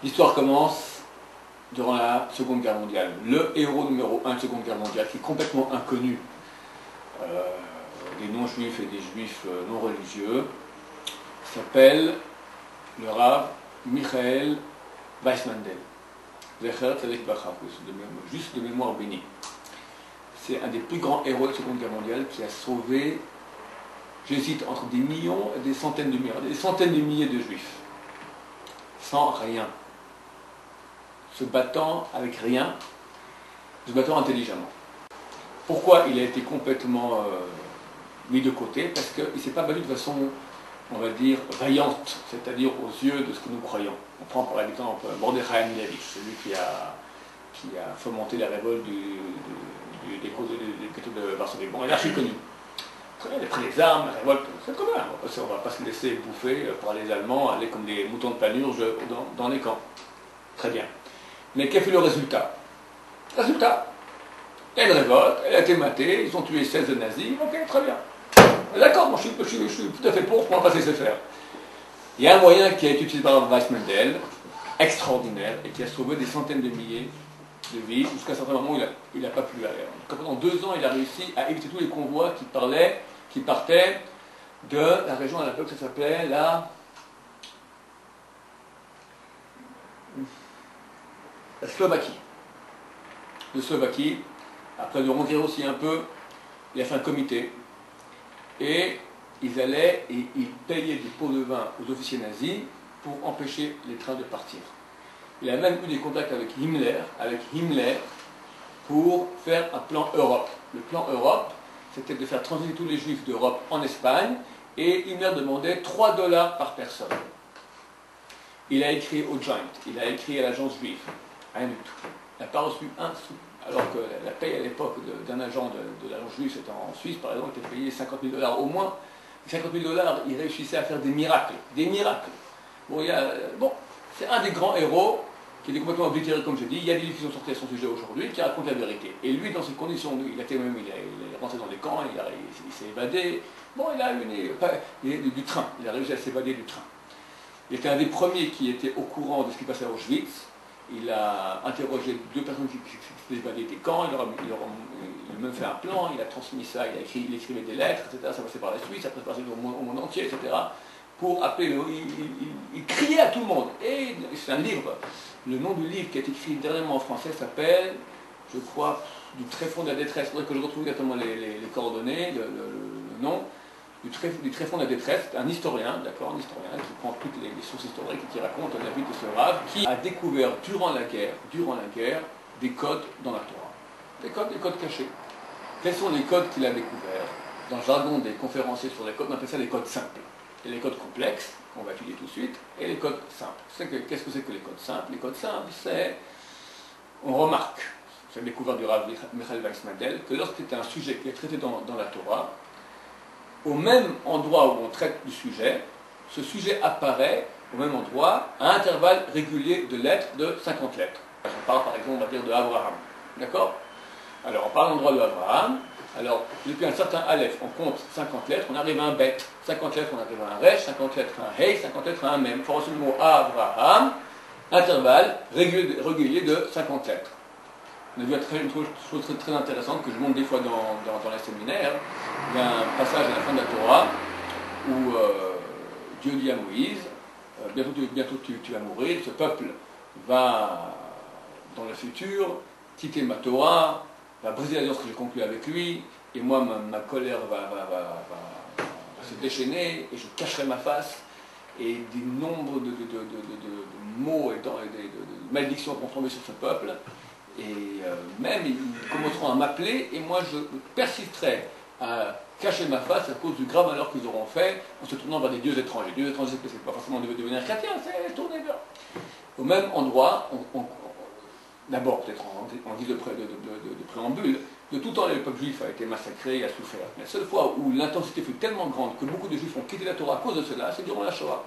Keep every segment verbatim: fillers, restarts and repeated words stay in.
L'histoire commence durant la Seconde Guerre mondiale. Le héros numéro un de la Seconde Guerre mondiale, qui est complètement inconnu euh, des non-juifs et des juifs euh, non religieux, s'appelle le Rav Michael Weissmandel. Juste de mémoire bénie. C'est un des plus grands héros de la Seconde Guerre mondiale qui a sauvé, j'hésite, entre des millions et des centaines de millions, des centaines de milliers de juifs, sans rien, se battant avec rien, se battant intelligemment. Pourquoi il a été complètement euh, mis de côté? Parce qu'il ne s'est pas battu de façon, on va dire, vaillante, c'est-à-dire aux yeux de ce que nous croyons. On prend par exemple Mordechai Milavich, celui qui a, qui a fomenté la révolte du, du, des ghettos de Varsovie. Bon, il est archi connu. Il a pris les armes, la révolte, c'est commun. On ne va pas se laisser bouffer par les Allemands, aller comme des moutons de panurge dans, dans les camps. Très bien. Mais quel fut le résultat? Résultat, il y a une révolte, elle a été matée, ils ont tué seize nazis, ok, très bien. D'accord, moi je suis, je, suis, je suis tout à fait pour, pour ne pas se laisser faire. Il y a un moyen qui a été utilisé par Weissmandel, extraordinaire, et qui a sauvé des centaines de milliers de vies, jusqu'à un certain moment où il n'a pas pu aller. Donc, pendant deux ans, il a réussi à éviter tous les convois qui, parlaient, qui partaient de la région à l'époque, ça s'appelait la... la Slovaquie. De Slovaquie, après de Hongrie aussi un peu, il a fait un comité, et ils allaient et ils payaient des pots de vin aux officiers nazis pour empêcher les trains de partir. Il a même eu des contacts avec Himmler, avec Himmler pour faire un plan Europe. Le plan Europe, c'était de faire transiter tous les juifs d'Europe en Espagne, et Himmler demandait trois dollars par personne. Il a écrit au Joint, il a écrit à l'agence juive, rien du tout. Il n'a pas reçu un sou. Alors que la paye à l'époque d'un agent de, de l'agence juive, c'était en Suisse par exemple, était payé cinquante mille dollars au moins. cinquante mille dollars, il réussissait à faire des miracles. Des miracles. Bon, il y a, bon, c'est un des grands héros qui est complètement oblitéré, comme je dis. Il y a des livres qui sont sortis à son sujet aujourd'hui qui racontent la vérité. Et lui, dans ces conditions, il a été même, il, a, il est rentré dans des camps, il, a, il, il s'est évadé. Bon, il a eu du train, il a réussi à s'évader du train. Il était un des premiers qui était au courant de ce qui passait à Auschwitz. Il a interrogé deux personnes qui s'étaient évadées des camps, il, leur a, il, leur a, il a même fait un plan, il a transmis ça, il, a écrit, il écrivait des lettres, et cetera. Ça passait par la Suisse, ça passait au monde, au monde entier, et cetera. Pour appeler, le, il, il, il criait à tout le monde. Et c'est un livre. Le nom du livre qui a été écrit dernièrement en français s'appelle, je crois, du tréfonds de la détresse. Il faudrait que je retrouve exactement les, les, les coordonnées, le, le, le nom. Du, tré, du tréfonds de la détresse, un historien, d'accord, un historien qui prend toutes les, les sources historiques et qui raconte la vie de ce Rav, qui a découvert durant la guerre, durant la guerre, des codes dans la Torah. Des codes, des codes cachés. Quels sont les codes qu'il a découverts? Dans le jargon des conférenciers sur les codes, on appelle ça les codes simples. Et les codes complexes, qu'on va étudier tout de suite, et les codes simples. Qu'est-ce que c'est que les codes simples? Les codes simples, c'est, on remarque, c'est découvert du Rav Michael Weissmandel, que lorsqu'il y a un sujet qui est traité dans, dans la Torah, au même endroit où on traite du sujet, ce sujet apparaît au même endroit à intervalles réguliers de lettres de cinquante lettres. On parle par exemple, on va dire, de Abraham. D'accord? Alors, on parle de l'endroit de Abraham. Alors, depuis un certain Aleph, on compte cinquante lettres, on arrive à un Bet. cinquante lettres, on arrive à un Resh, cinquante lettres à un Hey, cinquante lettres à un Mem. Il faut recevoir le mot Abraham, intervalle régulier, régulier de cinquante lettres. On a vu une chose très, très intéressante que je montre des fois dans, dans, dans les séminaires. Il y a un passage à la fin de la Torah où euh, Dieu dit à Moïse, euh, bientôt, bientôt tu, tu vas mourir, ce peuple va dans le futur quitter ma Torah, va briser l'alliance que j'ai conclue avec lui, et moi ma, ma colère va, va, va, va, va se déchaîner, et je cacherai ma face, et des nombres de, de, de, de, de, de mots et de, de, de, de malédictions vont tomber sur ce peuple. Et euh, même ils commenceront à m'appeler et moi je persisterai à cacher ma face à cause du grave malheur qu'ils auront fait en se tournant vers des dieux étrangers. Dieux étrangers, c'est pas forcément de devenir chrétien, c'est tourner vers. Au même endroit, on, on, d'abord peut-être en, en guise de, pré, de, de, de, de préambule, de tout temps le peuple juif a été massacré et a souffert. La seule fois où l'intensité fut tellement grande que beaucoup de juifs ont quitté la Torah à cause de cela, c'est durant la Shoah.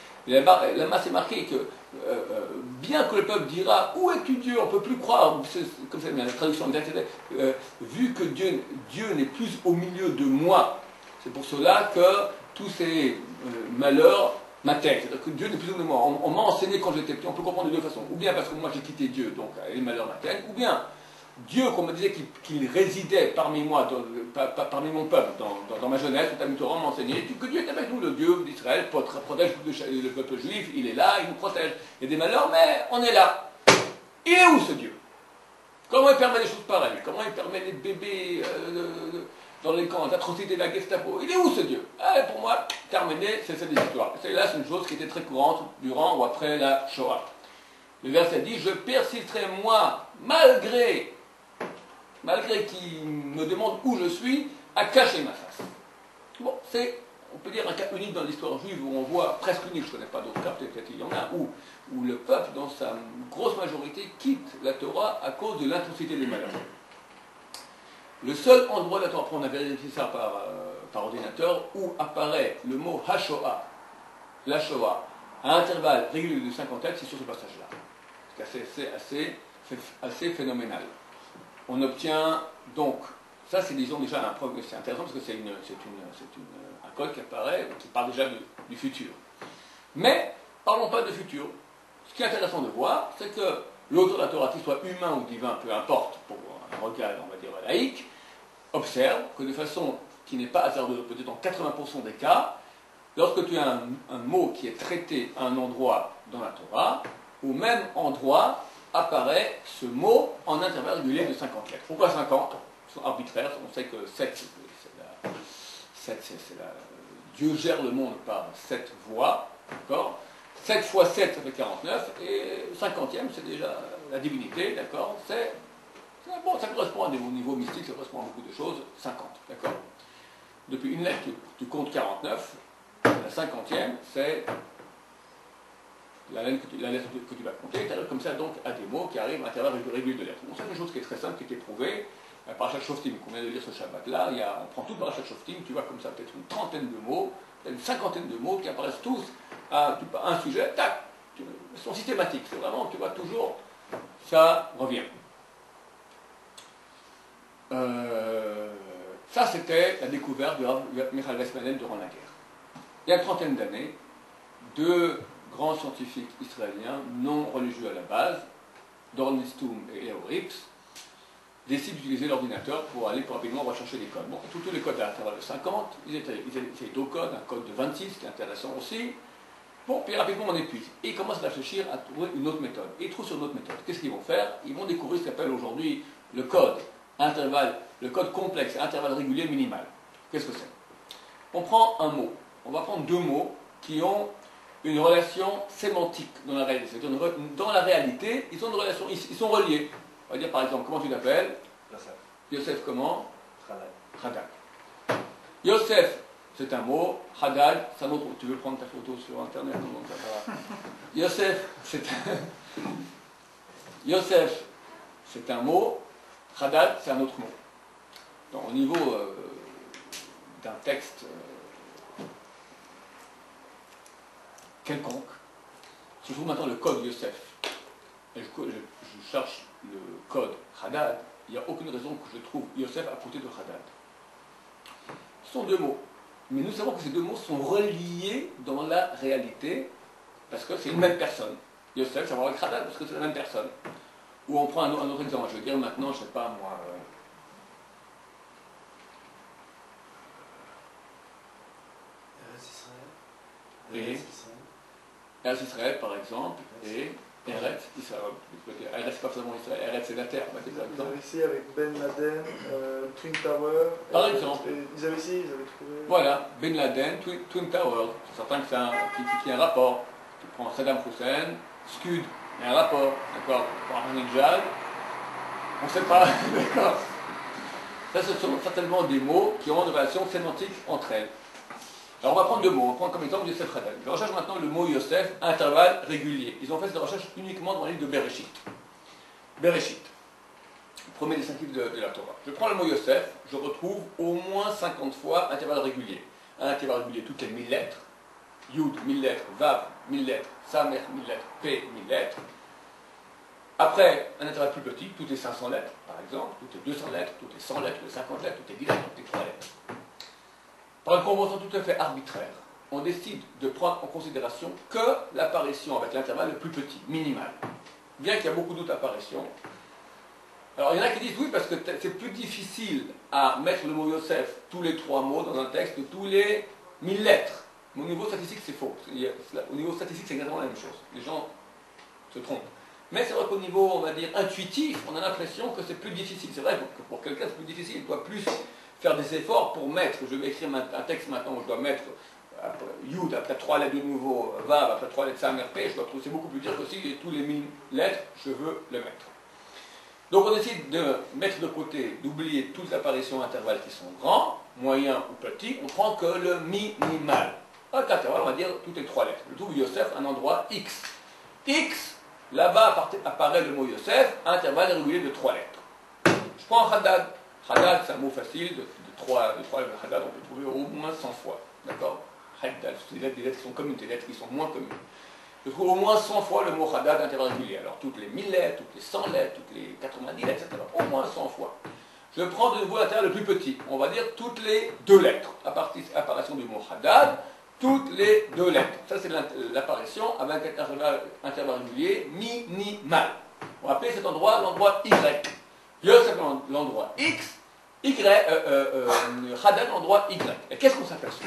La masse est marquée que, euh, bien que le peuple dira « Où es-tu Dieu ?» On ne peut plus croire, comme ça, la traduction exacte, euh, vu que Dieu, Dieu n'est plus au milieu de moi. C'est pour cela que tous ces euh, malheurs m'atteignent. C'est-à-dire que Dieu n'est plus ou moins moi. On, on m'a enseigné quand j'étais petit, on peut comprendre de deux façons. Ou bien parce que moi j'ai quitté Dieu, donc les malheurs m'atteignent, ou bien Dieu, qu'on me disait qu'il qu'il résidait parmi moi, dans, par, par, parmi mon peuple, dans, dans, dans ma jeunesse, le Talmud Torah m'a enseigné que Dieu est avec nous, le Dieu d'Israël, protège le, le peuple juif, il est là, il nous protège. Il y a des malheurs, mais on est là. Il est où ce Dieu? Comment il permet des choses pareilles? Comment il permet des bébés euh, dans les camps, d'atrocités de la Gestapo? Il est où ce Dieu? Ah, pour moi, terminé, c'est cette histoire. Celle-là, c'est une chose qui était très courante durant ou après la Shoah. Le verset dit, je persisterai moi, malgré, malgré qu'il me demande où je suis, à cacher ma face. Bon, c'est, on peut dire, un cas unique dans l'histoire juive où on voit, presque unique, je ne connais pas d'autres cas, peut-être qu'il y en a, où, où le peuple, dans sa grosse majorité, quitte la Torah à cause de l'intensité des malheurs. Le seul endroit de la Torah, on a vérifié ça par, euh, par ordinateur, où apparaît le mot Hashoah, la Shoah, à intervalles réguliers de cinquantaine, c'est sur ce passage-là. C'est assez, assez, assez phénoménal. On obtient donc, ça c'est disons déjà un preuve, c'est intéressant parce que c'est une, c'est une, c'est une, un code qui apparaît, qui parle déjà du, du futur. Mais, parlons pas de futur. Ce qui est intéressant de voir, c'est que l'auteur de la Torah, qu'il soit humain ou divin, peu importe, pour un regard, on va dire, laïque, observe que de façon qui n'est pas hasardeuse, peut-être dans quatre-vingts pour cent des cas, lorsque tu as un, un mot qui est traité à un endroit dans la Torah, au même endroit apparaît ce mot en intervalle régulier de cinquante lettres. Pourquoi cinquante? Ils sont arbitraires, on sait que sept, c'est la, sept, c'est, c'est la, Dieu gère le monde par sept voies, d'accord? sept fois sept, ça fait quarante-neuf, et cinquantième, c'est déjà la divinité, d'accord? C'est, c'est, bon, ça correspond à des niveaux mystiques, ça correspond à beaucoup de choses, cinquante, d'accord? Depuis une lettre, tu, tu comptes quarante-neuf, la cinquantième, c'est la lettre que tu, la lettre que tu vas compter, tu arrives comme ça donc à des mots qui arrivent à intervalles réguliers de lettres. Donc c'est une chose qui est très simple, qui est éprouvée. Par chaque Shoftim, qu'on vient de lire ce Shabbat-là, il y a, on prend tout par chaque Shoftim, tu vois comme ça peut-être une trentaine de mots, une cinquantaine de mots qui apparaissent tous à, à un sujet, tac, ils sont systématiques, c'est vraiment, tu vois, toujours, ça revient. Euh, ça c'était la découverte de Michal Westmanen durant la guerre. Il y a une trentaine d'années, deux grands scientifiques israéliens, non religieux à la base, Doron Stum et Leo Rips, décident d'utiliser l'ordinateur pour aller pour rapidement rechercher les codes. Bon, tous les codes à l'intervalle de cinquante, ils étaient, ils étaient deux codes, un code de vingt-six, qui est intéressant aussi. Bon, puis rapidement on épuise. Et ils commencent à réfléchir à trouver une autre méthode. Et ils trouvent sur une autre méthode. Qu'est-ce qu'ils vont faire? Ils vont découvrir ce qu'on appelle aujourd'hui le code intervalle, le code complexe, intervalle régulier minimal. Qu'est-ce que c'est? On prend un mot. On va prendre deux mots qui ont une relation sémantique dans la réalité. C'est-à-dire dans la réalité, ils ont une relation, ils, ils sont reliés. On va dire par exemple, comment tu t'appelles? Yosef. Yosef comment? Hadad. Hadad. Yosef, c'est un mot. Hadad, c'est un autre mot. Tu veux prendre ta photo sur Internet? Non, non, ça va. Yosef, c'est un... Yosef, c'est un mot. Hadad, c'est un autre mot. Donc, au niveau euh, d'un texte euh, quelconque, si je trouve maintenant le code Yosef, et je, je, je cherche le code Hadad, il n'y a aucune raison que je trouve Yosef à côté de Hadad. Ce sont deux mots. Mais nous savons que ces deux mots sont reliés dans la réalité, parce que c'est une même personne. Yosef, ça va avec Hadad, parce que c'est la même personne. Ou on prend un, un autre exemple, je veux dire maintenant, je ne sais pas moi... Euh, et Eretz Israël, par exemple, et Eretz Israël. Eretz, c'est pas seulement Israël, Eretz, c'est la terre. Ils avaient ici avec Ben Laden, euh, Twin Tower. Par exemple. Ils avaient ici, ils avaient trouvé. Voilà, Ben Laden, Twin, Twin Tower. C'est certain que c'est un, qui, qui a un rapport. Tu prends Saddam Hussein, Scud, il y a un rapport. D'accord? Pour Ahmadinejad, on ne sait pas. D'accord? Ça, ce sont certainement des mots qui ont une relation sémantique entre elles. Alors on va prendre deux mots, on va prendre comme exemple Yosef Hadad. Je recherche maintenant le mot Yosef, intervalle régulier. Ils ont fait cette recherche uniquement dans le livre de Bereshit. Bereshit, premier des cinq livres de, de la Torah. Je prends le mot Yosef, je retrouve au moins cinquante fois intervalle régulier. Un intervalle régulier toutes les mille lettres, Yud, mille lettres, Vav, mille lettres, Samer, mille lettres, P, mille lettres. Après, un intervalle plus petit, toutes les cinq cents lettres, par exemple, toutes les deux cents lettres, toutes les cent lettres, toutes les cinquante lettres, toutes les dix lettres, toutes les trois lettres. Par une convention tout à fait arbitraire, on décide de prendre en considération que l'apparition avec l'intervalle le plus petit, minimal. Bien qu'il y a beaucoup d'autres apparitions. Alors il y en a qui disent oui parce que c'est plus difficile à mettre le mot Yosef, tous les trois mots dans un texte, que tous les mille lettres. Mais au niveau statistique c'est faux. Au niveau statistique c'est exactement la même chose. Les gens se trompent. Mais c'est vrai qu'au niveau, on va dire, intuitif, on a l'impression que c'est plus difficile. C'est vrai que pour quelqu'un c'est plus difficile, il doit plus faire des efforts pour mettre, je vais écrire un texte maintenant où je dois mettre Yud, après trois lettres de nouveau, Vav, après trois lettres Samer P, je dois trouver, c'est beaucoup plus dur que si tous les mille lettres, je veux le mettre. Donc on décide de mettre de côté, d'oublier toutes les apparitions intervalles qui sont grands, moyens ou petits, on prend que le minimal. Avec intervalle, on va dire toutes les trois lettres. Je trouve Yosef un endroit X. X, là-bas apparaît le mot Yosef, intervalle régulier de trois lettres. Je prends Hadad. Hadad, c'est un mot facile, de, de trois, de trois lettres de Hadad, on peut trouver au moins cent fois. D'accord? Hadad, c'est des lettres, des lettres qui sont communes, des lettres qui sont moins communes. Je trouve au moins cent fois le mot Hadad intervalle régulier. Alors toutes les mille lettres, toutes les cent lettres, toutes les quatre-vingt-dix lettres, et cetera. Au moins cent fois. Je prends de nouveau l'intervalle le plus petit. On va dire toutes les deux lettres. À partir apparition du mot Hadad, toutes les deux lettres. Ça c'est l'apparition avec un intervalle, intervalle régulier minimal. On va appeler cet endroit l'endroit Y. Yosef l'endroit X, Y, euh, euh, euh, Hadad l'endroit Y. Et qu'est-ce qu'on s'aperçoit?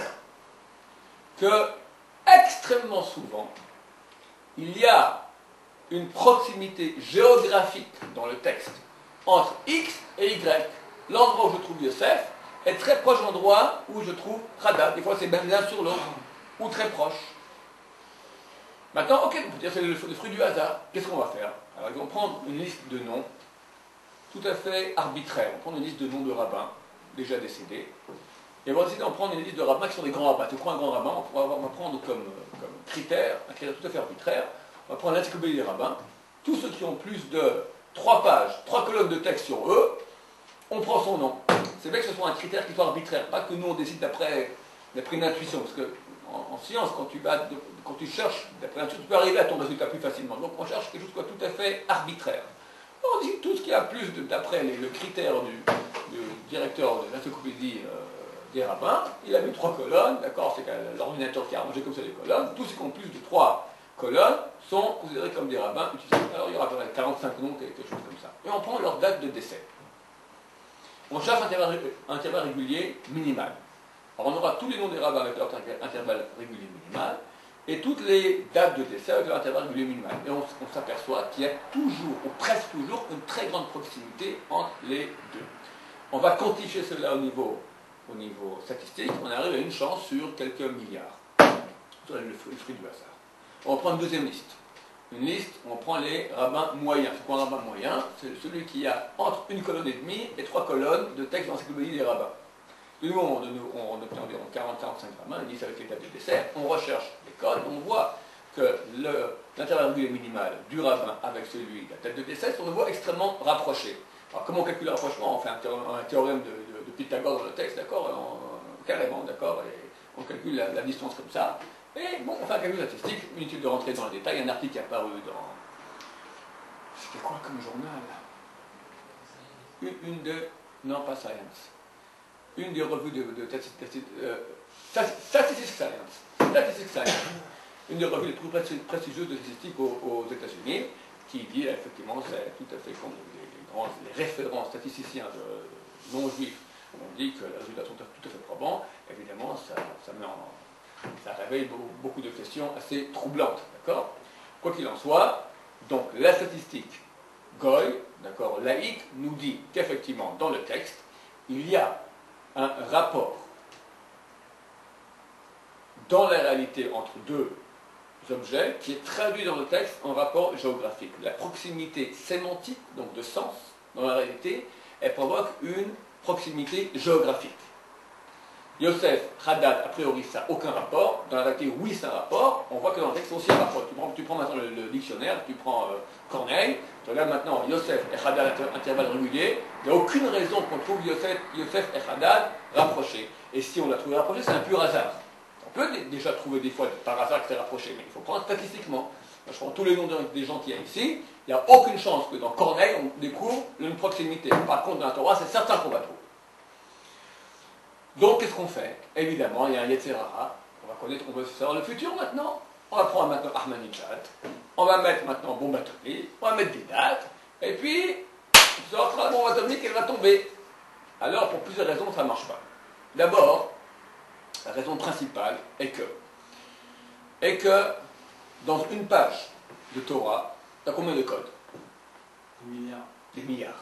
Que extrêmement souvent, il y a une proximité géographique dans le texte entre X et Y. L'endroit où je trouve Yosef est très proche de l'endroit où je trouve Hadad. Des fois c'est même l'un sur l'autre, ou très proche. Maintenant, ok, on peut dire que c'est le, le fruit du hasard. Qu'est-ce qu'on va faire? Alors ils vont prendre une liste de noms tout à fait arbitraire. On prend une liste de noms de rabbins déjà décédés, et on va essayer d'en prendre une liste de rabbins qui sont des grands rabbins. Tu crois un grand rabbin, on va, on va prendre comme, comme critère, un critère tout à fait arbitraire, on va prendre l'encyclopédie des rabbins, tous ceux qui ont plus de trois pages, trois colonnes de texte sur eux, on prend son nom. C'est vrai que ce soit un critère qui soit arbitraire, pas que nous on décide d'après une intuition, parce que en, en science, quand tu, vas, quand tu cherches d'après l'intuition, tu peux arriver à ton résultat plus facilement. Donc on cherche quelque chose qui soit tout à fait arbitraire. On dit tout ce qui a plus d'après le critère du, du directeur de l'encyclopédie euh, des rabbins, il a mis trois colonnes, d'accord, c'est l'ordinateur qui a arrangé comme ça les colonnes, tous ceux qui ont plus de trois colonnes sont considérés comme des rabbins utilisés. Alors il y aura quarante-cinq noms, quelque chose comme ça. Et on prend leur date de décès. On cherche un intervalle, intervalle régulier minimal. Alors on aura tous les noms des rabbins avec leur intervalle régulier minimal, et toutes les dates de décès avec leur intervalle régulier minimal. Et on, on s'aperçoit qu'il y a toujours, ou presque toujours, une très grande proximité entre les deux. On va quantifier cela au niveau, au niveau statistique, on arrive à une chance sur quelques milliards. C'est le, le fruit du hasard. On prend une deuxième liste. Une liste où on prend les rabbins moyens. C'est quoi un rabbin moyen? C'est celui qui a entre une colonne et demie et trois colonnes de texte dans l'encyclopédie des rabbins. De nous, on, on obtient environ quarante à quarante-cinq rabbins, une liste avec les dates de décès, on recherche les codes, on voit que l'intervalle régulier minimal du rabbin avec celui de la date de décès sont de voix extrêmement rapprochés. Alors comment on calcule le rapprochement? On fait un théorème, un théorème de, de, de Pythagore dans le texte, d'accord, carrément, d'accord, et on calcule la, la distance comme ça. Et bon, on fait un calcul statistique, inutile de rentrer dans le détail, un article qui est apparu dans... C'était quoi comme journal? Une, une de... Non, pas Science. Une des revues de, de, de, de euh, Statistics Science. Statistics Science. Une des revues les plus prestigieuses de statistiques aux, aux États-Unis, qui dit effectivement, c'est tout à fait comme les, les, grands, les référents statisticiens de, non juifs ont dit que les résultats sont tout à fait probants. Évidemment, ça, ça, met en, ça réveille beaucoup de questions assez troublantes. D'accord? Quoi qu'il en soit, donc la statistique Goy, d'accord, laïque, nous dit qu'effectivement, dans le texte, il y a un rapport dans la réalité entre deux objets qui est traduit dans le texte en rapport géographique. La proximité sémantique, donc de sens, dans la réalité, elle provoque une proximité géographique. Yosef, Hadad, a priori, ça n'a aucun rapport. Dans la réalité, oui, c'est un rapport. On voit que dans le texte, c'est aussi un rapport. Tu prends, tu prends maintenant le, le dictionnaire, tu prends euh, Corneille, tu regardes maintenant Yosef et Hadad, intervalle régulier. Il n'y a aucune raison qu'on trouve Yosef, Yosef et Hadad rapprochés. Et si on l'a trouvé rapproché, c'est un pur hasard. On peut déjà trouver des fois par hasard que c'est rapproché, mais il faut prendre statistiquement. Je prends tous les noms des gens qu'il y a ici. Il n'y a aucune chance que dans Corneille, on découvre une proximité. Par contre, dans la Torah, c'est certain qu'on va trouver. Donc, qu'est-ce qu'on fait? Évidemment, il y a un Yetzirah, on va connaître, on veut savoir le futur maintenant. On va prendre maintenant Ahmadinejad, on va mettre maintenant bombe atomique, on va mettre des dates, et puis, on saura la bombe atomique, elle va tomber. Alors, pour plusieurs raisons, ça ne marche pas. D'abord, la raison principale est que, est que dans une page de Torah, tu as combien de codes? Des milliards. Des milliards.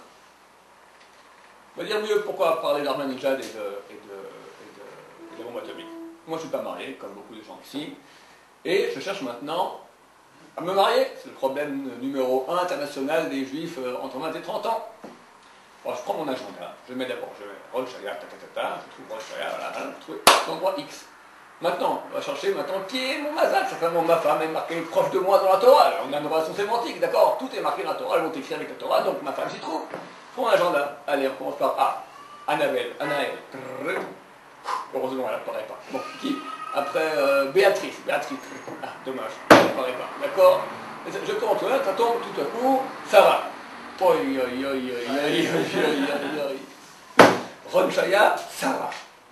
On va dire mieux pourquoi parler d'Ahmadinejad et de, et, de, et, de, et de la bombe atomique. Moi, je ne suis pas marié, comme beaucoup de gens ici, et je cherche maintenant à me marier. C'est le problème numéro un international des juifs entre vingt et trente ans. Alors, je prends mon agenda, je mets d'abord, je mets Rosh Hashanah, ta, ta, ta, ta, je trouve Rosh Hashanah, voilà, je trouve l'endroit X. Maintenant, on va chercher maintenant qui est mon mazal. Certainement, ma femme est marquée proche de moi dans la Torah. Alors, on a une relation sémantique, d'accord? Tout est marqué dans la Torah, elles vont écrire avec la Torah, donc ma femme s'y trouve. Je prends mon agenda. Allez, on commence par A. Annabelle, Anaël. Heureusement, elle n'apparaît pas. Bon, qui? Après, euh, Béatrice, Béatrice. Ah, dommage, elle n'apparaît pas, d'accord? Je compte, là, ça tombe tout à coup, Sarah. Oi, oi, oi, oi, oi, oi, oi, oi. Ron Shaya, Sarah.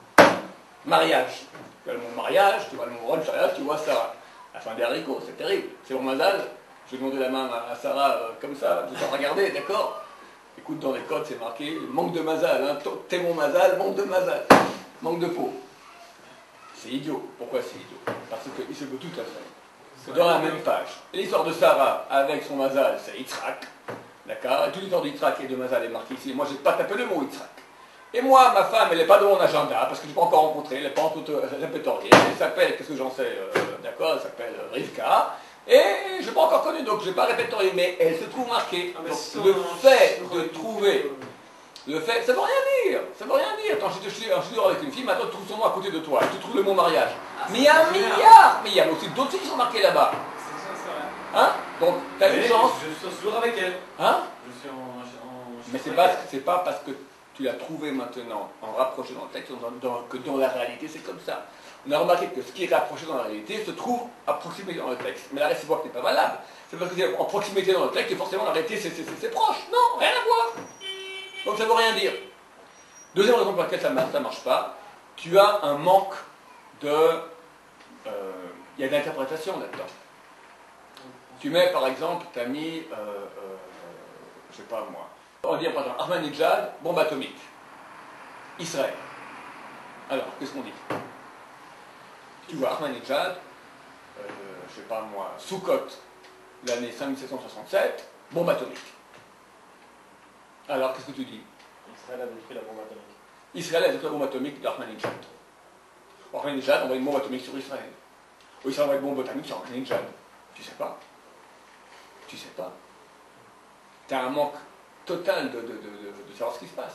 Mariage. Tu vois le mot mariage, tu vois le mot Ron Shaya, tu vois Sarah. La fin des haricots, c'est terrible. C'est mon mazal. Je vais demander la main à Sarah euh, comme ça, je vais regarder, d'accord? Écoute, dans les codes, c'est marqué manque de mazal. Hein. T'es mon mazal, manque de mazal. Manque de peau. C'est idiot. Pourquoi c'est idiot? Parce qu'il se peut tout à fait que dans la même page, l'histoire de Sarah avec son mazal, c'est Yitzhak. D'accord? Et toute l'histoire de Yitzhak et de mazal est marquée ici. Moi, je n'ai pas tapé le mot Yitzhak. Et moi, ma femme, elle n'est pas dans mon agenda, parce que je ne l'ai pas encore rencontrée, elle n'est pas en tout répertoriée. Elle s'appelle, qu'est-ce que j'en sais, euh, d'accord, elle s'appelle euh, Rivka. Et je ne l'ai pas encore connue, donc je n'ai pas répertorié, mais elle se trouve marquée. Ah, donc, si le fait on... de trouver, le fait, ça ne veut rien dire, ça ne veut rien dire. Quand je suis dehors avec une fille, maintenant tu trouves son nom à côté de toi, tu trouves le mot mariage. Ah, mais il y a un milliard, mais il y a aussi d'autres filles qui sont marquées là-bas. C'est ça, c'est vrai. Hein? Donc, tu as une chance. Je suis toujours avec elle. Hein? Je suis en... en... Mais c'est pas, c'est pas parce que tu l'as trouvé maintenant, en rapproché dans le texte, dans, dans, que dans la réalité c'est comme ça. On a remarqué que ce qui est rapproché dans la réalité se trouve à proximité dans le texte. Mais la réciproque n'est pas valable. C'est parce que c'est en proximité dans le texte que forcément la réalité c'est proche. Non, rien à voir. Donc ça ne veut rien dire. Deuxième raison pour laquelle ça ne marche pas, tu as un manque de... Il euh, y a d'interprétation là-dedans. Tu mets par exemple, tu as mis, euh, euh, je sais pas moi, on va dire par exemple Ahmadinejad, bombe atomique. Israël. Alors, qu'est-ce qu'on dit? Tu vois Ahmadinejad, euh, je sais pas moi, Sukkot, l'année cinq mille sept cent soixante-sept, bombe atomique. Alors, qu'est-ce que tu dis? Israël a détruit la bombe atomique. Israël a détruit la bombe atomique d'Ahmadinejad. Ahmadinejad envoie une bombe atomique sur Israël. Ou Israël envoie une bombe atomique sur Ahmadinejad. Tu sais pas. Tu sais pas. Tu as un manque total de, de, de, de, de savoir ce qui se passe.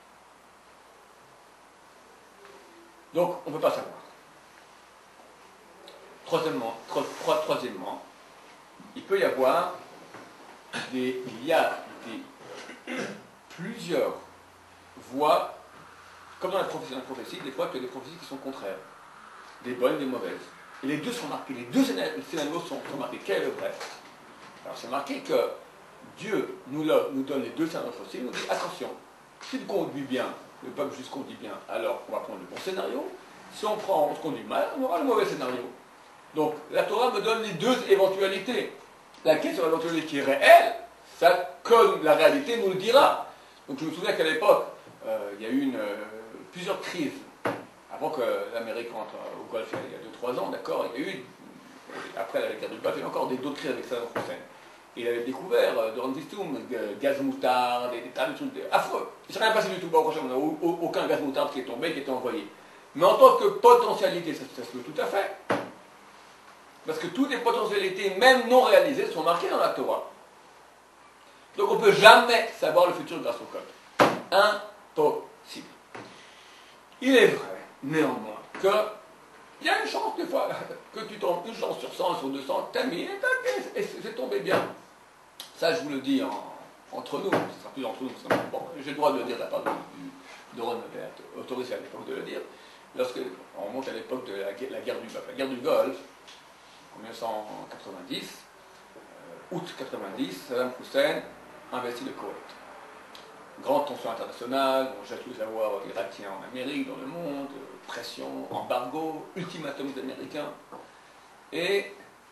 Donc, on ne peut pas savoir. Troisièmement, tro, tro, troisièmement, il peut y avoir des, il y a des, plusieurs voies, comme dans la prophétie, dans la prophétie, des fois, tu as des prophéties qui sont contraires, des bonnes et des mauvaises. Et les deux sont marqués, les deux scénarios sont, sont marqués. Quel est le vrai? Alors, c'est marqué que Dieu nous, le, nous donne les deux scénarios possibles, il nous dit attention, si tu conduis bien, le peuple juste conduit bien, alors on va prendre le bon scénario. Si on prend, on se conduit mal, on aura le mauvais scénario. Donc la Torah me donne les deux éventualités. Laquelle sur l'éventualité qui est réelle, ça, comme la réalité nous le dira. Donc je me souviens qu'à l'époque, euh, il y a eu une, euh, plusieurs crises. Avant que l'Amérique rentre au Golfe il y a deux trois ans, d'accord, il y a eu, après la guerre du Golfe, il y a encore d'autres crises avec Saddam Hussein. Il avait découvert, euh, durant Distum, gaz moutarde, des, des tas de trucs affreux. Il ne s'est rien passé du tout, bah, au prochain, on n'a aucun gaz moutarde qui est tombé, qui est envoyé. Mais en tant que potentialité, ça, ça se peut tout à fait. Parce que toutes les potentialités, même non réalisées, sont marquées dans la Torah. Donc on ne peut jamais savoir le futur grâce au code. Impossible. Il est vrai, néanmoins, qu'il y a une chance, des fois, que tu tombes une chance sur cent, sur deux cents, t'as mis, et c'est tombé bien. Ça, je vous le dis en, entre nous, ce sera plus entre nous, parce que bon, j'ai le droit de le dire de la part de, de Ron, autorisé à l'époque de le dire. Lorsque on monte à l'époque de la, la guerre du Golfe. La guerre du Golfe, en mille neuf cent quatre-vingt-dix, euh, août quatre-vingt-dix, Saddam Hussein investit le Koweït. grande tension internationale, on jette les avoirs irakiens en Amérique, dans le monde, pression, embargo, ultimatum des Américains. Et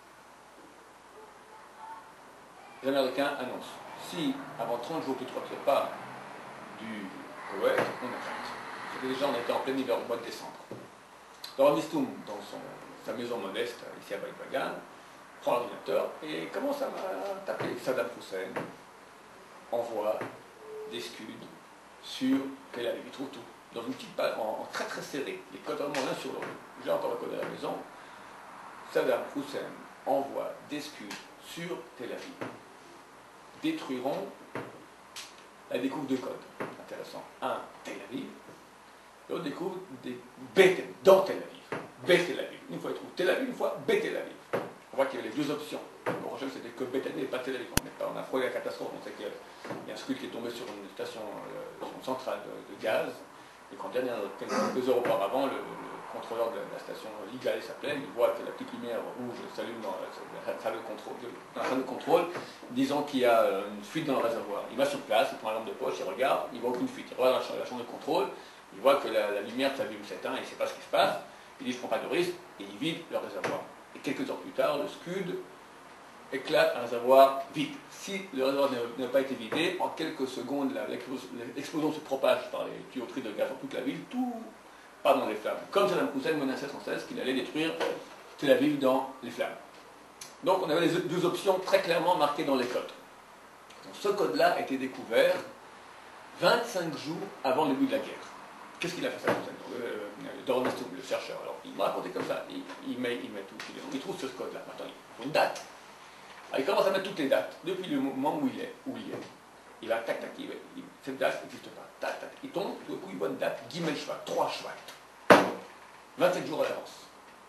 les Américains annoncent, si avant trente jours tu ne te retires pas du Koweït, on attaque. C'était déjà, on était en plein hiver au mois de décembre. Doron Istoum, dans son, sa maison modeste, ici à Baïbagan, prend l'ordinateur et commence à taper. Saddam Hussein envoie des scuds sur Tel Aviv. Il trouve tout. Dans une petite page, en, en très très serré, les codes vraiment l'un sur l'autre. J'ai encore le code à la maison. Saddam Hussein envoie des scuds sur Tel Aviv. Détruiront la découvre de codes. Intéressant. Un, Tel Aviv. L'autre découvre des bêtes dans Tel Aviv. Beth Tel Aviv. Une fois il trouve Tel Aviv, une fois Beth Tel Aviv. On voit qu'il y avait les deux options. Le prochain c'était que Beth Tel Aviv et pas Tel Aviv. On a frôlé la catastrophe. On sait qu'il y a un scud qui est tombé sur une station, euh, sur une centrale de, de gaz. Et quand dernière, quelques heures auparavant, le, le contrôleur de la station Ligal s'appelait, il voit que la petite lumière rouge s'allume dans la salle de contrôle, dans la salle de contrôle disant qu'il y a une fuite dans le réservoir. Il va sur place, il prend la lampe de poche, il regarde, il voit aucune fuite. Il regarde la chambre de contrôle, il voit que la, la lumière s'allume, s'éteint, il ne sait pas ce qui se passe. Il dit je ne prends pas de risque et il vide le réservoir. Et quelques heures plus tard, le scud éclate un réservoir vide. Si le réservoir n'a pas été vidé, en quelques secondes, l'explosion se propage par les tuyauteries de gaz dans toute la ville, tout part dans les flammes. Comme Saddam Hussein menaçait sans cesse qu'il allait détruire Tel Aviv dans les flammes. Donc on avait les deux options très clairement marquées dans les codes. Donc, ce code-là a été découvert vingt-cinq jours avant le début de la guerre. Qu'est-ce qu'il a fait, Saddam Hussein? euh, Doron Istoum, le chercheur. Alors, il m'a raconté comme ça, il, il, met, il met tout. Il trouve ce code-là. Maintenant, il faut une date. Alors, il commence à mettre toutes les dates, depuis le moment où il est. Où il, est. Il va, tac, tac, il, il, cette date n'existe pas. Tac, tac. Il tombe, tout d'un coup, il voit une date, Gimel Shvat, trois Shvat. vingt-sept jours à l'avance.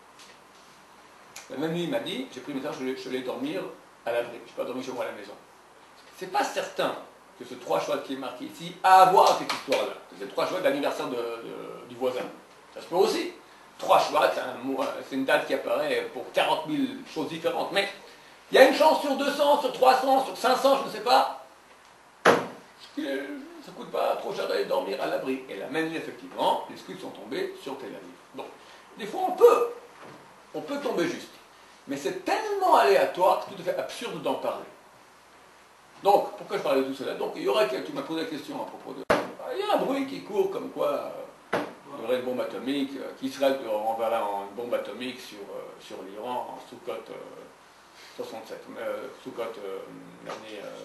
La même nuit, il m'a dit, j'ai pris mes temps, je vais, je vais dormir à l'abri. Je ne vais pas dormir chez moi à la maison. C'est pas certain que ce trois Shvat qui est marqué ici a à voir avec cette histoire-là. C'est trois Shvat d'anniversaire de, de, du voisin. Ça se peut aussi. trois Shvat, c'est une date qui apparaît pour quarante mille choses différentes. Mais il y a une chance sur deux cents, sur trois cents, sur cinq cents, je ne sais pas. Ça ne coûte pas trop cher d'aller dormir à l'abri. Et la même nuit, effectivement, les scuds sont tombés sur Tel Aviv. Donc, des fois, on peut. On peut tomber juste. Mais c'est tellement aléatoire que c'est tout à fait absurde d'en parler. Donc, pourquoi je parlais de tout cela? Donc, il y aurait, tu m'as posé la question à propos de... Il y a un bruit qui court comme quoi euh, il y aurait une bombe atomique, euh, qu'Israël enverrait une bombe atomique sur, euh, sur l'Iran en Soukot euh, soixante-sept, euh, Soukot euh, l'année euh,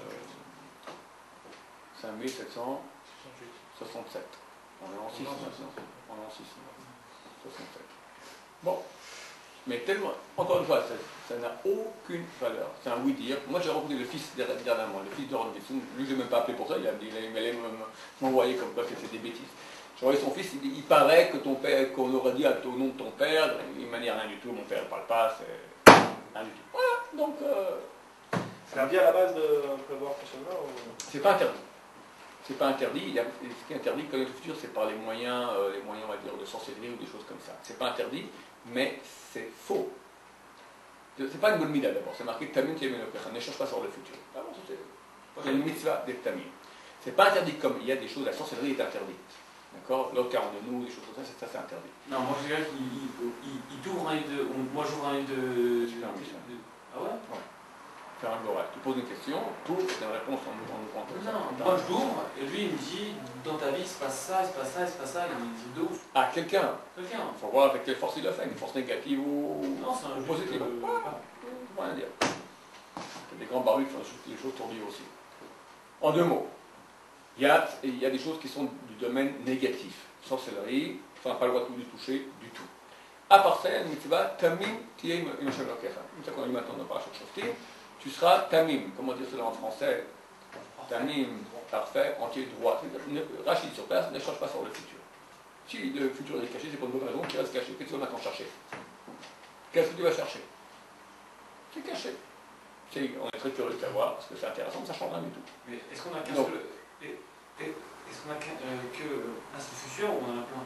cinq mille sept cent soixante-sept. On est en six maintenant. On est en six soixante-sept. Bon. Mais tellement, encore une fois, ça n'a aucune valeur. C'est un oui-dire. Moi, j'ai rencontré le fils dernièrement, le fils de Doron Istoum. Lui, je n'ai même pas appelé pour ça. Il, a, il, a, il allait m'envoyer comme quoi c'était des bêtises. J'ai envoyé son fils. Il dit, il paraît que ton père, qu'on aurait dit au nom de ton père. Il m'a dit rien du tout. Mon père ne parle pas. C'est rien du tout. Voilà. Donc, euh, c'est bien à la base de prévoir tout cela ou... C'est pas interdit. C'est pas interdit. Il y a, ce qui est interdit, quand il y a le futur, c'est par les moyens, euh, les moyens, on va dire, de sorcellerie ou des choses comme ça. C'est pas interdit, mais c'est faux. C'est pas une bonne mida d'abord. C'est marqué Tamim Tiemenokecha. Ne cherche pas sur le futur. Ah bon, c'est une mitzvah des Tamim. C'est pas interdit comme il y a des choses. La sorcellerie est interdite. D'accord? L'ocar de nous, des choses comme ça, ça c'est interdit. Non, moi je dirais qu'il il, il t'ouvre un de. Moi j'ouvre un de. Tu fais un mission. Ah ouais? Ouais. Faire un oral. Tu poses une question, tu ouvres, c'est une réponse en ouvrant comme ça. Non, moi je l'ouvre, et lui il me dit, dans ta vie il se passe ça, il se passe ça, il se passe ça, il me dit de ouf. Ah, quelqu'un. Quelqu'un. Il faut voir avec quelle force il le fait, une force négative ou, Non, c'est un ou positive. euh, Ouais, on peut rien dire. Il y a des grands barbus qui font des choses tordues aussi. En deux mots, il y a, il y a des choses qui sont du domaine négatif. Sorcellerie, on n'a pas le droit de tout toucher du tout. À part ça, il y a une mitzvah, tamim tiyeh imeshem lokecha. Une fois qu'on a eu maintenant dans Parashat Shoftim, tu seras tamim. Comment dire cela en français? Tamim, parfait, entier, droit. Rachid sur place, ne cherche pas sur le futur. Si le futur est caché, c'est pour une bonne raison, tu vas se cacher. Qu'est-ce que tu vas maintenant chercher? Qu'est-ce que tu vas chercher? C'est caché. On est très curieux de savoir, parce que c'est intéressant, mais ça ne change rien du tout. Mais est-ce qu'on a qu'un seul. Est-ce qu'on a qu'un euh, seul futur ou on en a plein?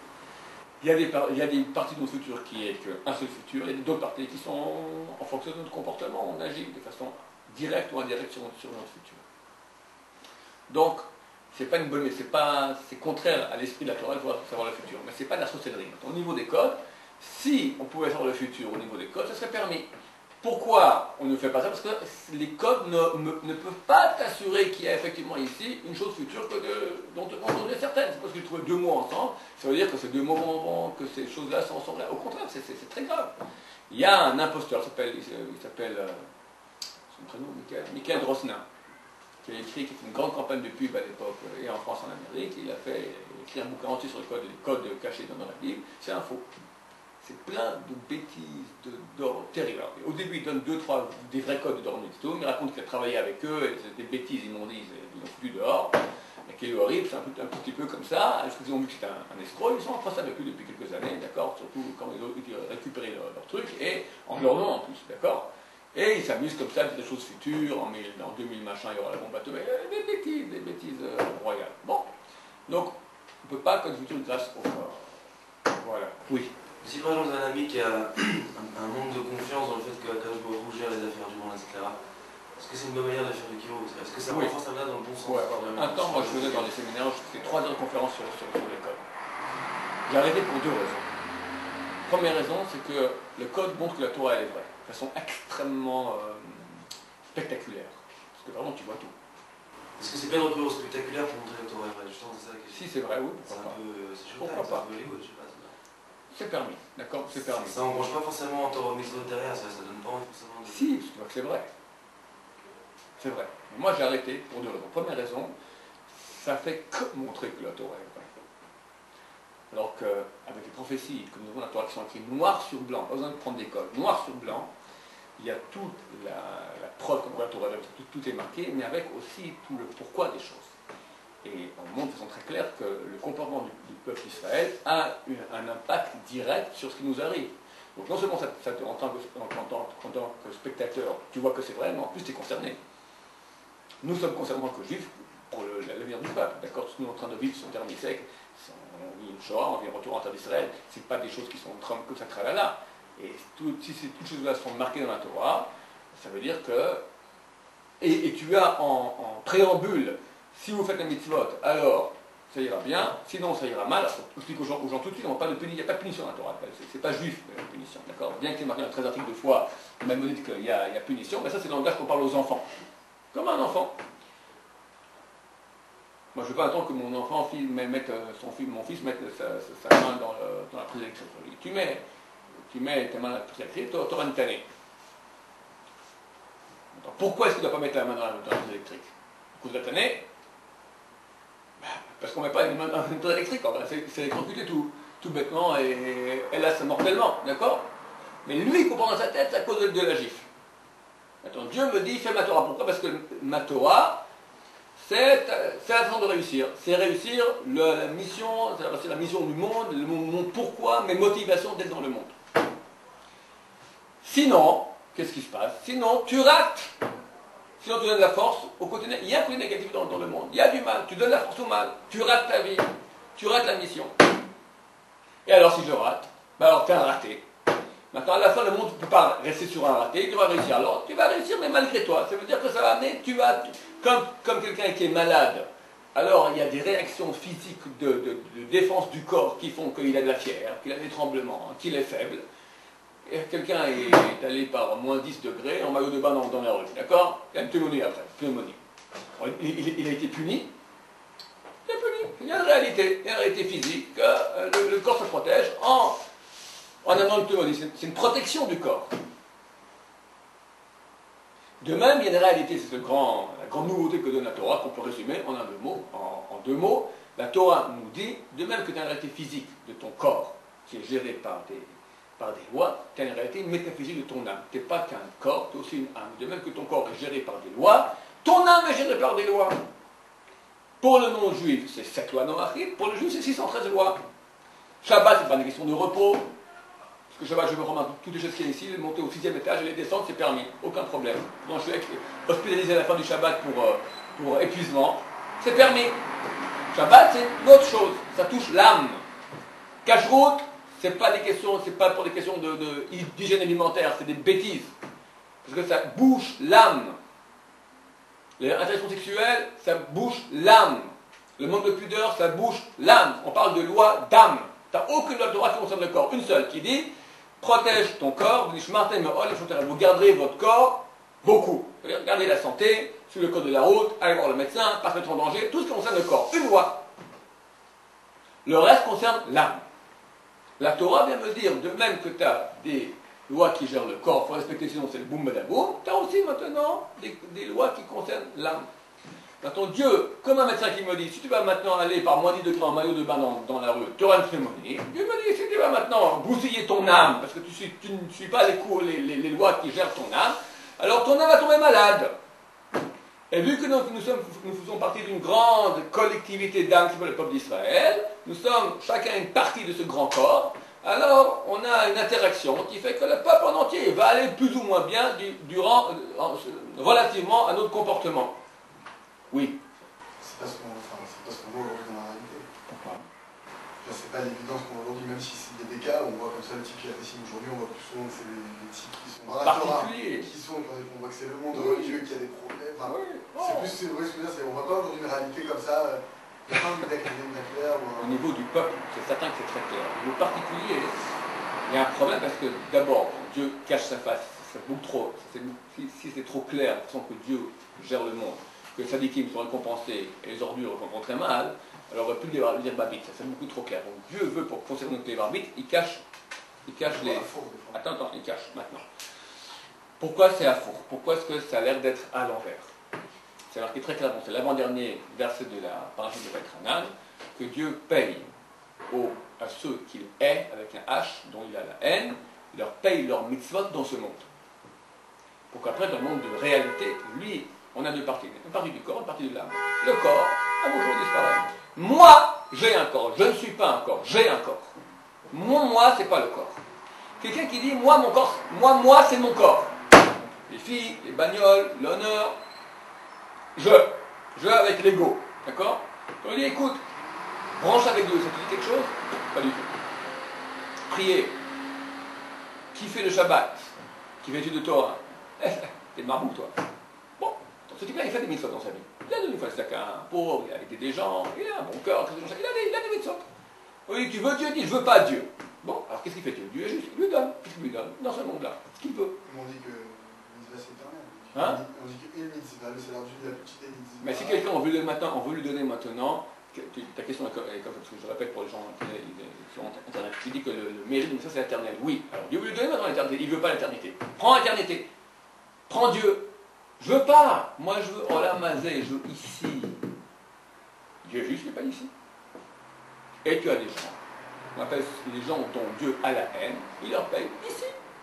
Il y, a des, il y a des parties de notre futur qui est qu'un seul futur, et d'autres parties qui sont en fonction de notre comportement, on agit de façon directe ou indirecte sur, sur notre futur. Donc, c'est pas une bonne, c'est pas, c'est contraire à l'esprit de la Torah de vouloir savoir le futur. Mais c'est pas de la sorcellerie. Au niveau des codes, si on pouvait savoir le futur au niveau des codes, ça serait permis. Pourquoi on ne fait pas ça? Parce que les codes ne, ne, ne peuvent pas t'assurer qu'il y a effectivement ici une chose future que de, dont, dont on est certaine. C'est parce que tu trouves deux mots ensemble, ça veut dire que ces deux mots vont, vont que ces choses-là sont ensemble. Au contraire, c'est très grave. Il y a un imposteur, il s'appelle, il s'appelle euh, son prénom, Michael, Michael Drosnin, qui a écrit, qui a fait une grande campagne de pub à l'époque, et en France, en Amérique. Il a fait écrit un bouquin entier sur le code, les codes cachés dans la Bible. C'est un faux. C'est plein de bêtises, d'or terribles. Au début, il donne deux, trois, des vrais codes de Dor Mitzvot. Il raconte qu'il a travaillé avec eux, et c'était des bêtises, ils m'ont dit, ils l'ont foutu dehors. Et qui est horrible, c'est un, un tout petit peu comme ça. Est-ce qu'ils ont vu que c'était un, un escroc? Ils sont en face avec lui depuis quelques années, d'accord? Surtout quand ils ont récupéré leur, leur truc, et en leur nom en plus, d'accord? Et ils s'amusent comme ça, des choses futures, en, en deux mille machin, il y aura la bombe atomique, des bêtises, des bêtises euh, royales. Bon, donc, on ne peut pas connaître le futur grâce au corps. Voilà, oui. Si par exemple vous avez un ami qui a un, un manque de confiance dans le fait que Akadosh Baruch Hu gère les affaires du monde, et cetera, est-ce que c'est une bonne manière de faire du kiro? Est-ce que ça oui. renforce la dans le bon sens? Ouais, un temps, moi je faisais dans les séminaires, je faisais trois heures de conférences sur, sur, sur les codes. J'ai arrêté pour deux raisons. Première raison, c'est que le code montre que la Torah est vraie, de façon extrêmement euh, spectaculaire. Parce que vraiment tu vois tout. Est-ce que c'est bien de recourir au spectaculaire pour montrer la Torah est vraie? Justement, c'est ça la question. Si c'est vrai, oui. C'est un peu. C'est pourquoi pas? Hollywood, je sais pas. C'est permis, d'accord? C'est permis. Ça n'engrange pas forcément en Torah Mitzvot derrière, ça, ça donne pas envie forcément. De... Si, parce que tu vois que c'est vrai. C'est vrai. Mais moi j'ai arrêté pour deux raisons. Première raison, ça fait que montrer que la Torah est vraie. Alors qu'avec les prophéties que nous avons dans la Torah qui sont écrites noir sur blanc, pas besoin de prendre des codes, noir sur blanc, il y a toute la, la preuve comme quoi la Torah est vraie, tout, tout est marqué, mais avec aussi tout le pourquoi des choses. Et on montre de façon très claire que le comportement du, du peuple d'Israël a une, un impact direct sur ce qui nous arrive. Donc non seulement ça, ça, en, tant que, en, tant, en tant que spectateur, tu vois que c'est vrai, mais en plus tu es concerné. Nous sommes concernés en tant que juifs pour l'avenir du peuple. D'accord? Nous sommes en train de vivre son dernier siècle, on vit une Shoah, on vit un retour en terre d'Israël, ce n'est pas des choses qui sont comme ça, tralala. Et tout, si ces toutes ces choses-là sont marquées dans la Torah, ça veut dire que... Et, et tu as en, en préambule, si vous faites la mitzvot, alors ça ira bien, sinon ça ira mal. On explique aux gens, aux gens tout de suite, il n'y a pas de punition dans la Torah, c'est pas juif la punition, d'accord? Bien qu'il y ait marqué dans treize articles de foi, même dit qu'il y, a, il y a punition, mais ça c'est le langage qu'on parle aux enfants. Comme un enfant. Moi je ne veux pas attendre que mon enfant, fils, mette, son fils, mon fils mette sa, sa, sa main dans, le, dans la prise électrique. Tu mets, tu mets ta main dans la prise électrique, tu auras une tannée. Pourquoi est-ce qu'il ne doit pas mettre la main dans la, dans la prise électrique? À cause de la tannée? Parce qu'on ne met pas une main dans une prise électrique, c'est électrocuté tout, tout bêtement et elle a ça mortellement, d'accord? Mais lui, il comprend dans sa tête, c'est à cause de, de la gifle. Attends, Dieu me dit, fais ma Torah. Pourquoi? Parce que ma Torah, c'est la façon de réussir. C'est réussir le, la mission, c'est la mission du monde, le, mon pourquoi, mes motivations d'être dans le monde. Sinon, qu'est-ce qui se passe? Sinon, tu rates. Sinon, tu donnes de la force au côté négatif. Il y a un côté négatif dans, dans le monde. Il y a du mal. Tu donnes la force au mal. Tu rates ta vie. Tu rates la mission. Et alors, si je rate, ben alors tu es un raté. Maintenant, à la fin, le monde ne peut pas rester sur un raté. Tu vas réussir. Alors, tu vas réussir, mais malgré toi. Ça veut dire que ça va amener, tu vas, comme, comme quelqu'un qui est malade. Alors, il y a des réactions physiques de, de, de défense du corps qui font qu'il a de la fièvre, qu'il a des tremblements, qu'il est faible. Quelqu'un est allé par moins dix degrés en maillot de bain dans, dans la rue, d'accord? Il y a une pneumonie après, pneumonie. Il, il, il a été puni. Il est puni. Il y a une réalité, il y a une réalité physique. Euh, le, le corps se protège en, en amenant une pneumonie. C'est une protection du corps. De même, il y a une réalité, c'est grand, la grande nouveauté que donne la Torah, qu'on peut résumer en un deux mots. En, en deux mots, la Torah nous dit, de même que tu as une réalité physique de ton corps, qui est gérée par des... par des lois, tu as une réalité métaphysique de ton âme. Tu n'es pas qu'un corps, tu es aussi une âme. De même que ton corps est géré par des lois, ton âme est gérée par des lois. Pour le non-juif, c'est sept lois noachites, pour le juif, c'est six cent treize lois. Shabbat, c'est pas une question de repos. Parce que Shabbat, je me remets toutes les choses qu'il y a ici, monter au sixième étage et les descendre, c'est permis, aucun problème. Donc je suis hospitalisé à la fin du Shabbat pour, euh, pour épuisement, c'est permis. Shabbat, c'est une autre chose, ça touche l'âme. Cache-route, c'est pas des questions, c'est pas pour des questions de, de, d'hygiène alimentaire, c'est des bêtises. Parce que ça bouche l'âme. L'interaction sexuelle, ça bouche l'âme. Le manque de pudeur, ça bouche l'âme. On parle de loi d'âme. Tu n'as aucune loi de Torah qui concerne le corps. Une seule qui dit protège ton corps. Vous garderez votre corps beaucoup. Gardez la santé, suivez le code de la route, allez voir le médecin, pas se mettre en danger. Tout ce qui concerne le corps. Une loi. Le reste concerne l'âme. La Torah vient me dire, de même que tu as des lois qui gèrent le corps, il faut respecter, sinon c'est le boum badaboum, tu as aussi maintenant des, des lois qui concernent l'âme. Maintenant Dieu, comme un médecin qui me dit, si tu vas maintenant aller par moins dix degrés en maillot de bain dans, dans la rue, tu auras une pneumonie. Dieu me dit, si tu vas maintenant bousiller ton âme, parce que tu, suis, tu ne suis pas les, cours, les, les, les lois qui gèrent ton âme, alors ton âme va tomber malade. Et vu que nous, nous, sommes, nous faisons partie d'une grande collectivité d'âmes qui s'appelle le peuple d'Israël, nous sommes chacun une partie de ce grand corps, alors on a une interaction qui fait que le peuple en entier va aller plus ou moins bien du, durant, relativement à notre comportement. Oui. C'est parce qu'on enfin, qu voit aujourd'hui dans la réalité. Pourquoi? C'est pas l'évidence qu'on voit aujourd'hui, même s'il y a des cas où on voit comme ça le type qui apprécie aujourd'hui, on voit plus souvent que c'est les, les types qui sont dans la Torah, qui sont, on voit que c'est le monde religieux qui a des problèmes. Enfin, oui. oh. C'est plus, c'est vrai ce que je veux dire, on voit pas aujourd'hui une réalité comme ça, il y a pas un mec qui est clair. Au niveau du peuple, c'est certain que c'est très clair. Au niveau particulier, il y a un problème parce que d'abord, Dieu cache sa face, c'est beaucoup trop, si, si c'est trop clair, de façon que Dieu gère le monde, que les sadikim sont récompensés et les ordures sont très mal, alors on aurait pu le dire Babit, ça c'est beaucoup trop clair. Donc Dieu veut, pour conserver notre Babit, il cache, il cache les... Attends, attends, il cache maintenant. Pourquoi c'est à four? Pourquoi est-ce que ça a l'air d'être à l'envers? C'est marqué très clairement, c'est l'avant-dernier verset de la parachute de Vaïtranan, que Dieu paye aux, à ceux qu'il hait, avec un H, dont il a la haine, il leur paye leur mitzvot dans ce monde. Pour qu'après, dans le monde de réalité, lui, on a deux parties. Une partie du corps, une partie de l'âme. Le corps, un bonjour disparaît. Moi, j'ai un corps. Je ne suis pas un corps. J'ai un corps. Mon moi, c'est pas le corps. Quelqu'un qui dit, moi, mon corps, moi, moi, c'est mon corps. Les filles, les bagnoles, l'honneur. Je. Je avec l'ego. D'accord? On dit, écoute, branche avec Dieu, ça te dit quelque chose? Pas du tout. Prier. Qui fait le Shabbat? Qui fait l'étude de Torah? T'es marbout, toi. Bon, ce type-là, il fait des mitzvot dans sa vie. Il a donné une fois le à un pauvre, il a aidé des gens, il a un bon cœur, il a des, il a des mitzvot. Oui, tu veux Dieu? Il dit, je veux pas Dieu. Bon, alors qu'est-ce qu'il fait Dieu? Dieu est juste, il lui donne. Qu'est-ce qu'il lui donne dans ce monde-là? Ce qu'il veut. On dit que le mitzvah c'est éternel. Hein? On dit qu'une mitzvah, le salaire du la petite mitzvah. Mais si quelqu'un, on veut lui donner maintenant, on veut lui donner maintenant, ta question est comme ça, parce que je répète pour les gens qui sont internet, qui dit que le, le mérite, mais ça c'est éternel. Oui, alors Dieu veut lui donner maintenant l'éternité, il ne veut pas l'éternité. Prends l'éternité. Prends Dieu. Je veux pas. Moi je veux Olam Hazé, je veux ici. Dieu juste n'est pas ici. Et tu as des gens. On appelle les gens dont Dieu a la haine, il leur paye ici.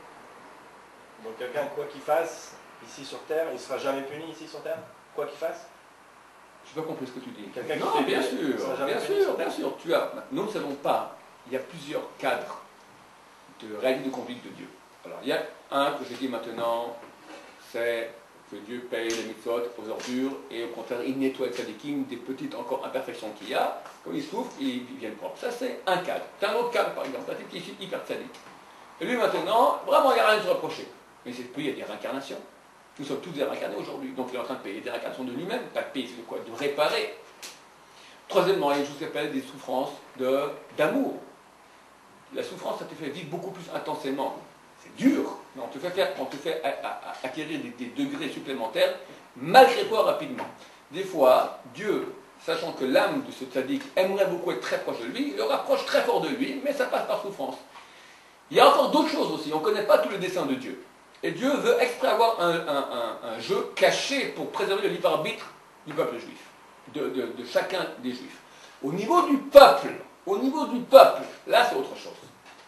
Donc quelqu'un, quoi qu'il fasse, ici sur Terre, il ne sera jamais puni ici sur Terre? Quoi qu'il fasse? Je n'ai pas compris ce que tu dis. Quelqu'un non, qui bien fait, sûr, bien sûr, bien sûr. Tu as, nous ne savons pas. Il y a plusieurs cadres de réalité de conduite de Dieu. Alors, il y a un que j'ai dit maintenant, c'est que Dieu paye les mitzvot aux ordures et au contraire, il nettoie les tzadikim des petites encore imperfections qu'il y a. Quand ils souffrent, ils viennent propres. Ça, c'est un cadre. C'est un autre cadre, par exemple, un type qui est hyper tzadik. Et lui, maintenant, vraiment, il n'y a rien à se reprocher. Mais c'est puis il y a des réincarnations. Nous sommes tous des réincarnés aujourd'hui, donc il est en train de payer des réincarnations de lui-même, pas de payer, c'est de quoi? De réparer. Troisièmement, il y a une chose qui s'appelle des souffrances de, d'amour. La souffrance, ça te fait vivre beaucoup plus intensément. C'est dur, mais on te fait, faire, on te fait a, a, a, acquérir des, des degrés supplémentaires, malgré toi rapidement. Des fois, Dieu, sachant que l'âme de ce tzaddik aimerait beaucoup être très proche de lui, il le rapproche très fort de lui, mais ça passe par souffrance. Il y a encore d'autres choses aussi, on ne connaît pas tous les desseins de Dieu. Et Dieu veut exprès avoir un, un, un, un jeu caché pour préserver le libre arbitre du peuple juif, de, de, de chacun des juifs. Au niveau du peuple, au niveau du peuple, là c'est autre chose.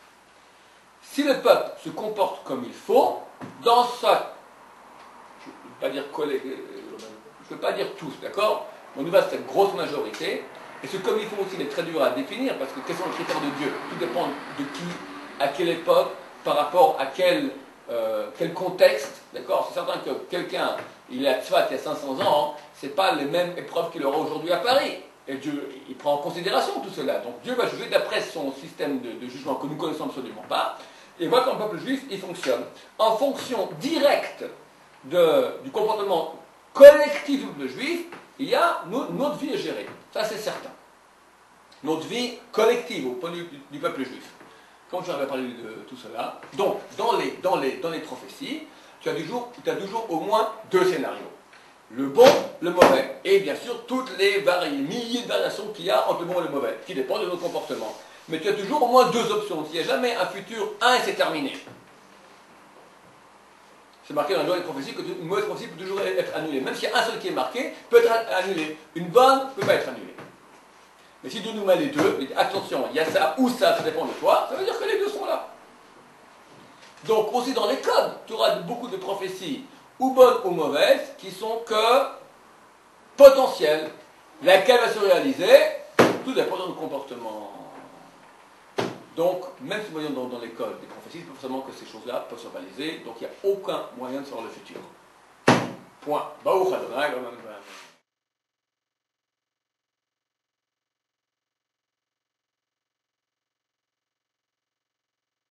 Si le peuple se comporte comme il faut, dans ça, je ne peux pas dire collègue, je ne peux pas dire tous, d'accord? On y va cette grosse majorité, et ce comme il faut aussi est très dur à définir, parce que quels sont les critères de Dieu? Tout dépend de qui, à quelle époque, par rapport à quel Euh, quel contexte, d'accord? C'est certain que quelqu'un, il est à Tzfat il y a cinq cents ans, c'est pas les mêmes épreuves qu'il aura aujourd'hui à Paris. Et Dieu, il prend en considération tout cela. Donc Dieu va juger d'après son système de, de jugement que nous ne connaissons absolument pas, et voit comment le peuple juif, il fonctionne. En fonction directe de, du comportement collectif du peuple juif, il y a, no- notre vie est gérée, ça c'est certain. Notre vie collective au point de vue du, du peuple juif. Comme j'avais parlé de tout cela, donc dans les, dans les, dans les prophéties, tu as, toujours, tu as toujours au moins deux scénarios. Le bon, le mauvais, et bien sûr toutes les vari- milliers de variations qu'il y a entre le bon et le mauvais, qui dépendent de notre comportement. Mais tu as toujours au moins deux options, il n'y a jamais un futur un et c'est terminé. C'est marqué dans les prophéties que une mauvaise prophétie peut toujours être annulée. Même s'il y a un seul qui est marqué, peut être annulé. Une bonne ne peut pas être annulée. Mais si Dieu nous met les deux, il dit, attention, il y a ça ou ça, ça dépend de toi, ça veut dire que les deux sont là. Donc aussi dans les codes, tu auras beaucoup de prophéties, ou bonnes ou mauvaises, qui sont que potentielles. Laquelle va se réaliser, tout dépend de notre comportement. Donc, même si nous voyons dans, dans les codes des prophéties, c'est pas forcément que ces choses-là peuvent se réaliser, donc il n'y a aucun moyen de savoir le futur. Point. Baruch Adonai,